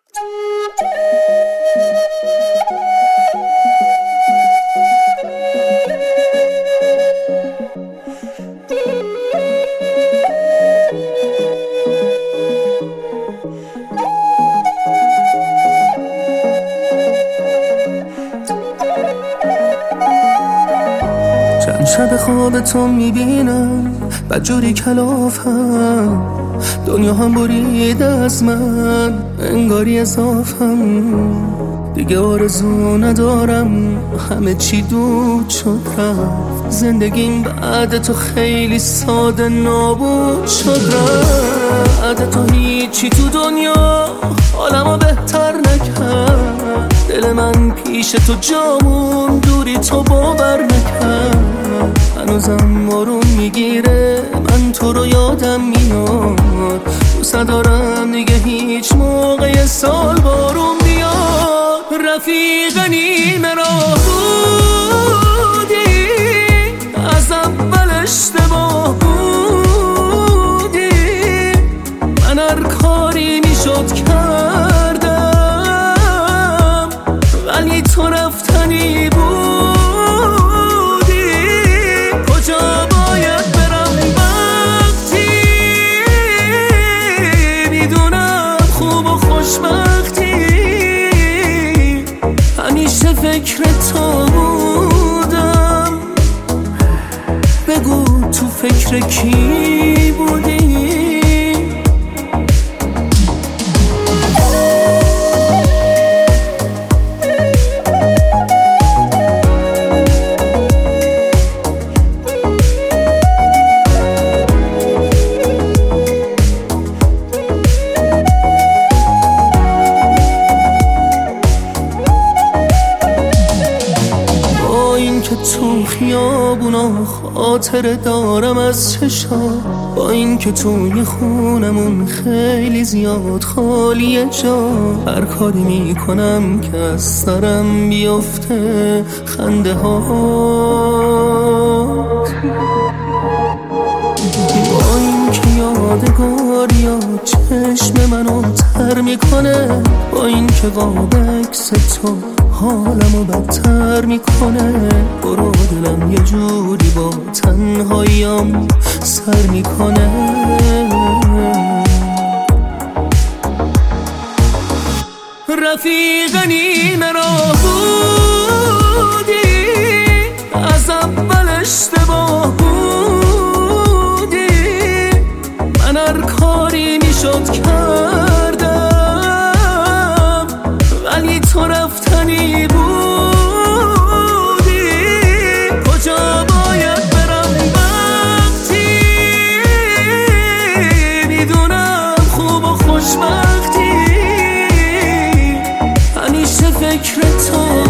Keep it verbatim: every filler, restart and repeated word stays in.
چند شب خواب تو میبینم بدجوری کلافم، دنیا هم برید از من انگاری اضافم. دیگه آرزو ندارم، همه چی دود شد رفت. زندگیم بعد تو خیلی ساده نابود شد رفت. بعد تو هیچی تو دنیا حالمو بهتر نکرد. دل من پیش تو جامون، دوری تو باور نکرد. هنوزم بارون میگیره، من تو رو یادم میاد. دوست ندارم دیگه هیچ موقع سال بارون بیاد. رفیق نیمه راه بودی، از اول اشتباه بودی. من هر کاری میشد کردم، ولی تو رفتنی بودی. کجا باید برم وقتی میدونم خوب و خوشبختی؟ همیشه فکر تو بودم، بگو تو فکر کی بودی؟ که تو خیابونا خاطره دارم از چشا، با این که توی خونمون خیلی زیاد خالیه جا. هر کاری میکنم که از سرم بیفته خنده ها، با این که یادگاریا چشم منو تر میکنه. با این که قاب عکس تو حالمو بدتر میکنه. برو دلم یه جوری با تنهاییام سر میکنه. رفیق نیمه راه بودی، از اول اشتباه بودی. من هر کاری میشد کردم، ولی تو رفتنی بودی. کجا باید برم وقتی میدونم خوب و خوشبختی؟ همیشه فکر تو